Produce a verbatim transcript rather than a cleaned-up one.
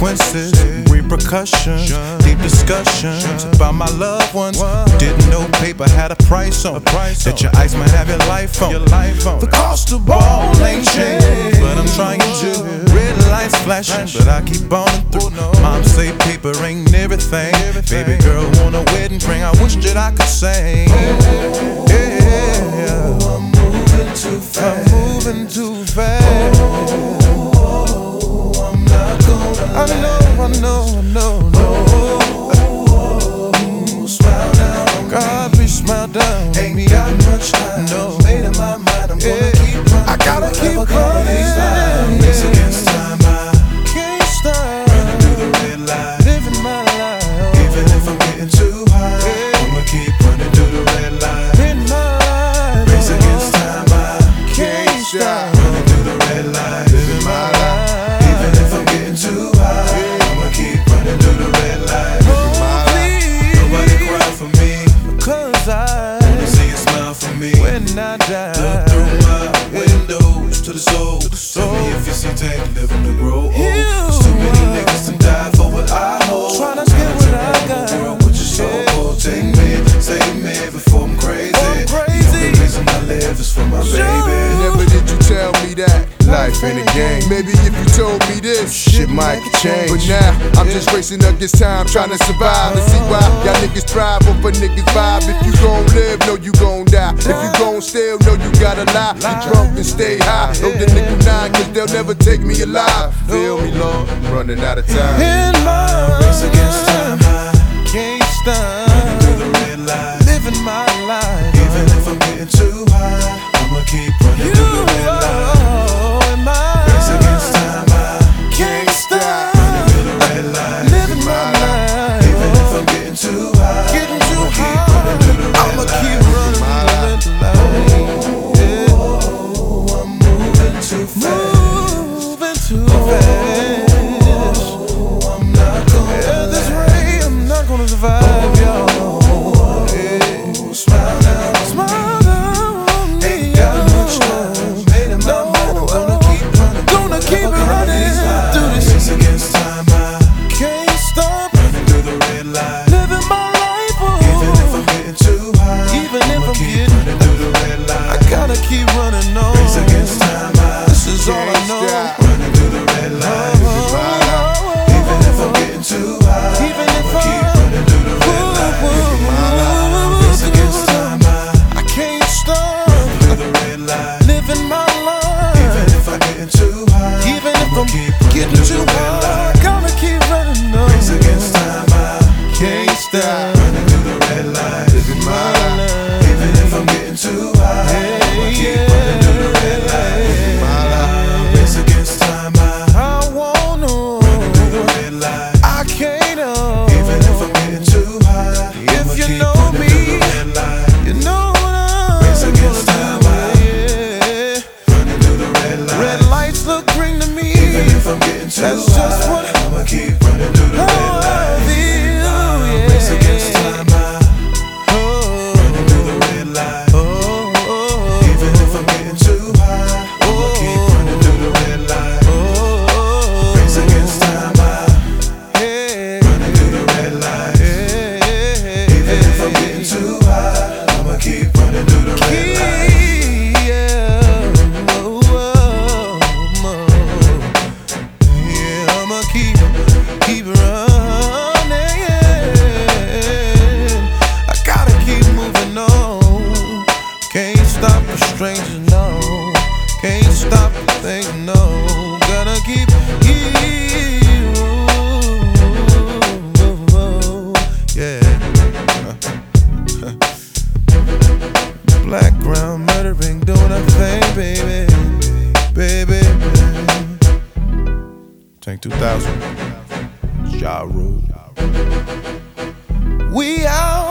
consequences, repercussions, deep discussions about my loved ones who didn't know paper had a price on that your ice might have your life on. The cost of ball ain't changed, but I'm trying to. Red lights flashing, but I keep on through. Mom say paper ain't everything. Baby girl want a wedding ring, I wish that I could sing. Yeah, I'm moving too fast. I'm moving too fast. Oh, I'm not gonna. I know, I know, I know, no. Oh, smile down. God, please smile down. Ain't got much time. No, made in my mind. I'm gonna keep running. I gotta keep running. Race against time. I can't stop. Running through the red light. Living my life. Even if I'm getting too high, I'ma keep running through the red light. In my life. Race against time. I can't stop. Running through the red light. Living my life. Even if I'm getting too high, I'ma keep running through the red light. Living my life. Nobody cry for me, cause I wanna see you smile for me when I die. Look through my windows to the soul. Tell me if you see Tank living to grow old. There's too many niggas to die for what I hold. Tryna get what I got. Girl, with your soul, yeah. Take me, save me before I'm crazy. I'm crazy. The only reason I live is for my baby. Never did you tell me that life ain't a game. Maybe if you told me this, shit might change. But now I'm just racing against time, trying to survive. And see why y'all niggas thrive off a niggas vibe. If you gon' live, know you gon' die. If you gon' steal, know you gotta lie. Be drunk and stay high. Know the nickel nine, cause they'll never take me alive. Feel me, Lord, I'm running out of time. In my race against time, I can't stop. Running through the red light, living my life. Even if I'm getting too high, I'ma keep running you through the red light. In my race against time, I can't stop. Running through the red light, living my life. Even if I'm getting too high, getting too high, I'ma keep running through the red light. Oh, I'm moving too fast. Moving too fast. Oh, I'm not gonna. Yeah, this rain, I'm not gonna survive, y'all. Oh, smile down, smile down. Ain't got much time. Made in my mind, I'm gonna keep running. Gonna keep running through this race against time. I can't stop running through the red light, living my life. Oh, even if I'm getting too high, even if I'm getting running through the red light, I gotta keep running on. Race against time. I this is all I know. Running through the red light, even if I'm getting too high, even if I keep running through the red light. Race against time. I can't stop running through the red light, living my life. Even if I'm getting too high, even if I'm getting too high, I gotta keep running on. Race against time. I can't stop running through the red light, living my life. Even if I'm getting too high, I'ma keep running through the red light, living my life. Race against time. I wanna run through the red light. I can't uh, even if I'm getting too high. If you know me, you know what I'm race against time. Yeah. Running through the red light. Red lights look green to me. Even if I'm getting too That's high, just what I'ma keep running through the red light. Feel, yeah. Race against time. Oh, running through the red light. Oh, oh, even if I'm getting too high, I'ma keep running through the red light. Oh, race against time. Hey, running through the red light. Hey, even if I'm getting too high, I'ma keep running through the red light. Yeah, oh, oh, oh. Yeah, I'ma keep, keep running. I gotta keep moving on. Can't stop the stranger, no. Can't stop the thing, no. Gotta keep, keep, yeah. Black ground murdering, doing a thing, baby, baby, baby. Tank two thousand, Ja Rule. We out.